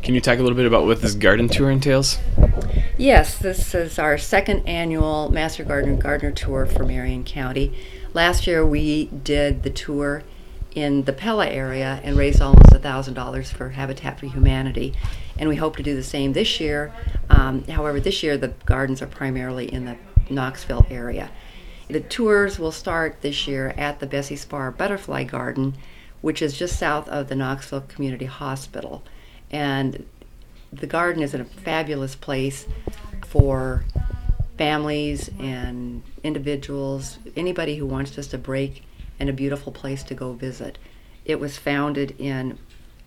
Can you talk a little bit about what this garden tour entails? Yes, this is our second annual Master Gardener Tour for Marion County. Last year we did the tour in the Pella area and raised almost $1,000 for Habitat for Humanity, and we hope to do the same this year. However, this year the gardens are primarily in the Knoxville area. The tours will start this year at the Bessie Spar Butterfly Garden, which is just south of the Knoxville Community Hospital. And the garden is a fabulous place for families and individuals, anybody who wants just a break and a beautiful place to go visit. It was founded in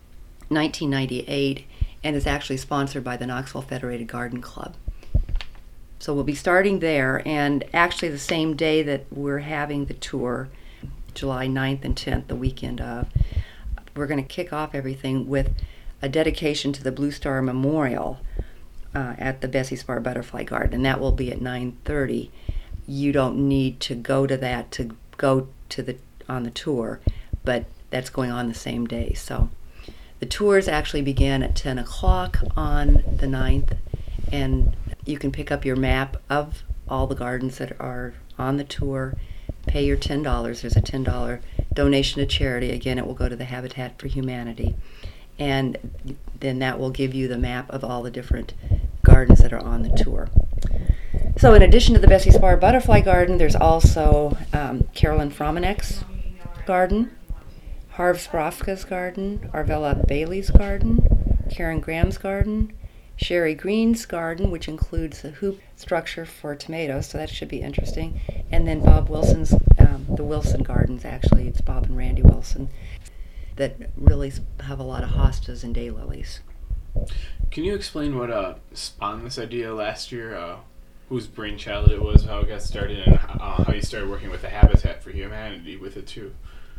1998 and is actually sponsored by the Knoxville Federated Garden Club. So we'll be starting there, and actually the same day that we're having the tour, July 9th and 10th, the weekend of, we're going to kick off everything with a dedication to the Blue Star Memorial at the Bessie Spar Butterfly Garden, and that will be at 9:30. You don't need to go to that to go to on the tour, but that's going on the same day. So the tours actually begin at 10 o'clock on the 9th, and you can pick up your map of all the gardens that are on the tour, pay your $10. There's a $10 donation to charity. Again, it will go to the Habitat for Humanity. And then that will give you the map of all the different gardens that are on the tour. So in addition to the Bessie Spar Butterfly Garden, there's also Carolyn Fromenek's garden, Harv Sprafka's garden, Arvella Bailey's garden, Karen Graham's garden, Sherry Green's garden, which includes the hoop structure for tomatoes, so that should be interesting, and then Bob Wilson's, the Wilson Gardens, actually, it's Bob and Randy Wilson, that really have a lot of hostas and daylilies. Can you explain what spawned this idea last year, whose brainchild it was, how it got started, and how you started working with the Habitat for Humanity with it too?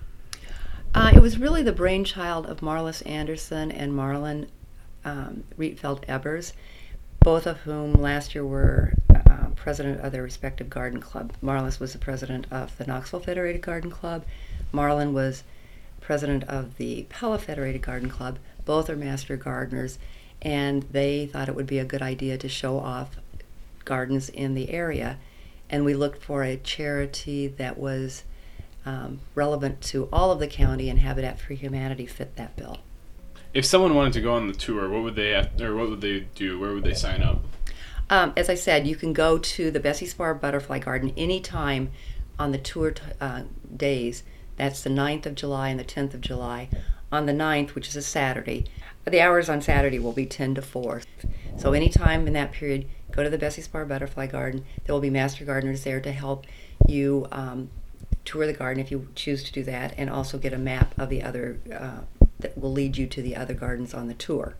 It was really the brainchild of Marlis Anderson and Marlon Rietveld-Ebers, both of whom last year were president of their respective garden club. Marlis was the president of the Knoxville Federated Garden Club. Marlon was president of the Pella Federated Garden Club. Both are master gardeners, and they thought it would be a good idea to show off gardens in the area. And we looked for a charity that was relevant to all of the county, and Habitat for Humanity fit that bill. If someone wanted to go on the tour, what would they do? Where would they sign up? As I said, you can go to the Bessie Spar Butterfly Garden anytime on the tour days. That's the 9th of July and the 10th of July. On the 9th, which is a Saturday, the hours on Saturday will be 10 to 4. So anytime in that period, go to the Bessie Spar Butterfly Garden. There will be master gardeners there to help you tour the garden if you choose to do that, and also get a map of the other that will lead you to the other gardens on the tour.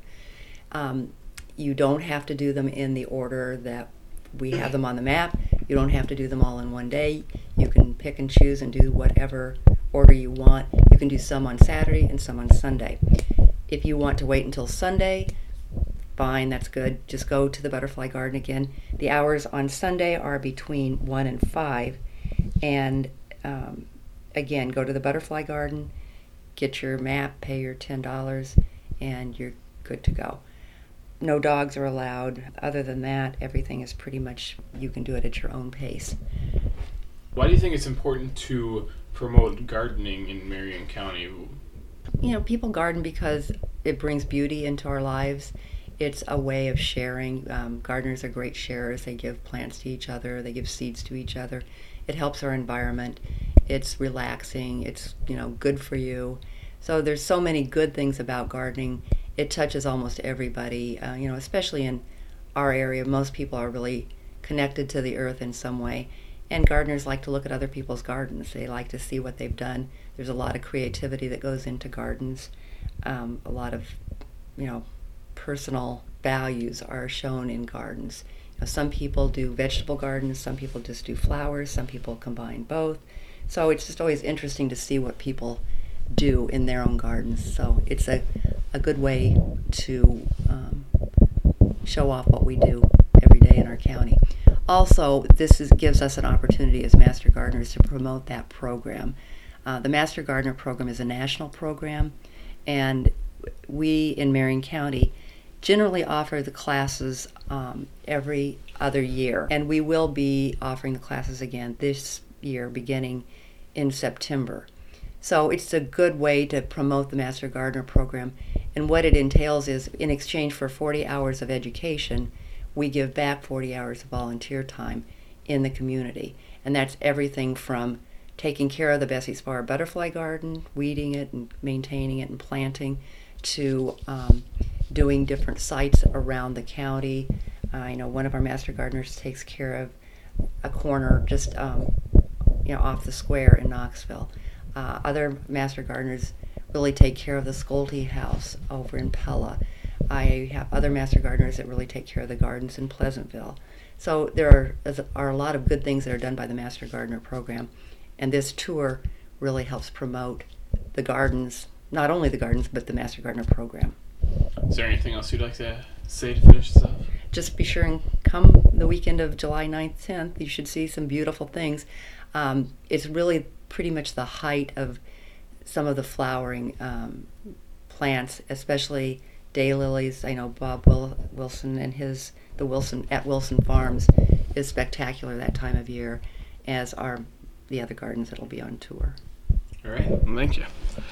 You don't have to do them in the order that we have them on the map. You don't have to do them all in one day. You can pick and choose and do whatever order you want. You can do some on Saturday and some on Sunday. If you want to wait until Sunday, fine, that's good. Just go to the Butterfly Garden again. The hours on Sunday are between 1 and 5. And again, go to the Butterfly Garden, get your map, pay your $10, and you're good to go. No dogs are allowed. Other than that, everything is pretty much, you can do it at your own pace. Why do you think it's important to promote gardening in Marion County? You know, people garden because it brings beauty into our lives. It's a way of sharing. Gardeners are great sharers. They give plants to each other. They give seeds to each other. It helps our environment. It's relaxing. It's, good for you. So there's so many good things about gardening. It touches almost everybody, especially in our area. Most people are really connected to the earth in some way. And gardeners like to look at other people's gardens. They like to see what they've done. There's a lot of creativity that goes into gardens. A lot of, personal values are shown in gardens. Some people do vegetable gardens, some people just do flowers, some people combine both. So it's just always interesting to see what people do in their own gardens. So it's a good way to show off what we do every day in our county. Also, this gives us an opportunity as Master Gardeners to promote that program. The Master Gardener program is a national program, and we in Marion County generally offer the classes every other year, and we will be offering the classes again this year beginning in September. So it's a good way to promote the Master Gardener program, and what it entails is, in exchange for 40 hours of education, we give back 40 hours of volunteer time in the community, and that's everything from taking care of the Bessie Spar butterfly garden, weeding it and maintaining it and planting, to doing different sites around the county. I know one of our Master Gardeners takes care of a corner just off the square in Knoxville. Other Master Gardeners really take care of the Schulte House over in Pella. I have other Master Gardeners that really take care of the gardens in Pleasantville. So there are a lot of good things that are done by the Master Gardener program, and this tour really helps promote the gardens, not only the gardens, but the Master Gardener program. Is there anything else you'd like to say to finish this off? Just be sure and come the weekend of July 9th, 10th. You should see some beautiful things. It's really pretty much the height of some of the flowering plants, especially daylilies. I know Bob Wilson and the Wilson at Wilson Farms is spectacular that time of year, as are the other gardens that'll be on tour. All right. Well, thank you.